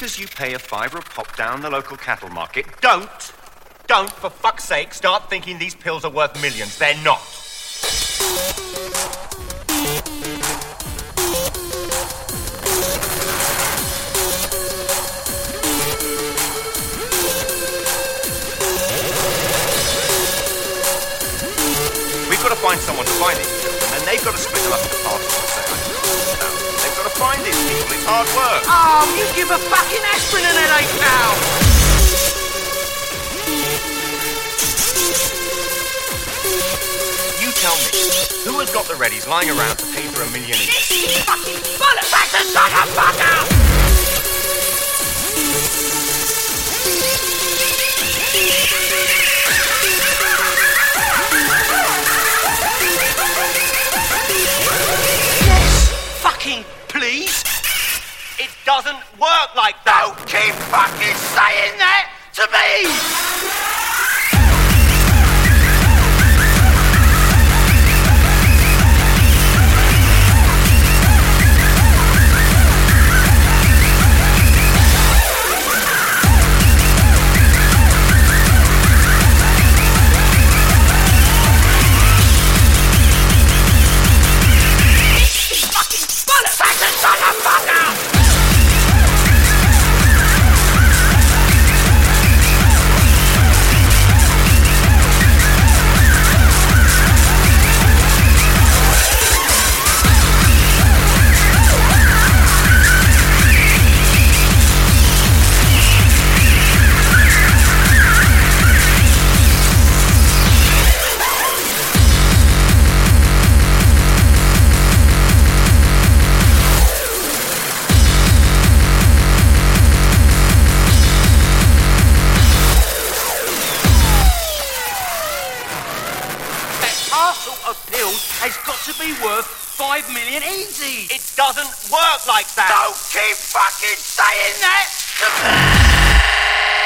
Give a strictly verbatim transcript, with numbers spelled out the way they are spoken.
because you pay a fiver a pop down the local cattle market, don't, don't, for fuck's sake, start thinking these pills are worth millions. They're not. We've got to find someone to buy these pills, and then they've got to split them up into parcels and sell them. They've got to find these people. It's hard work. Oh, you give a fucking aspirin an headache now! You tell me, who has got the readies lying around to pay for a million each? This fucking bollocks! That's a son of a fucker! Fucking please? It doesn't work like that. Don't keep fucking saying that to me! Parcel of pills has got to be worth five million easy. It doesn't work like that. Don't keep fucking saying that to me!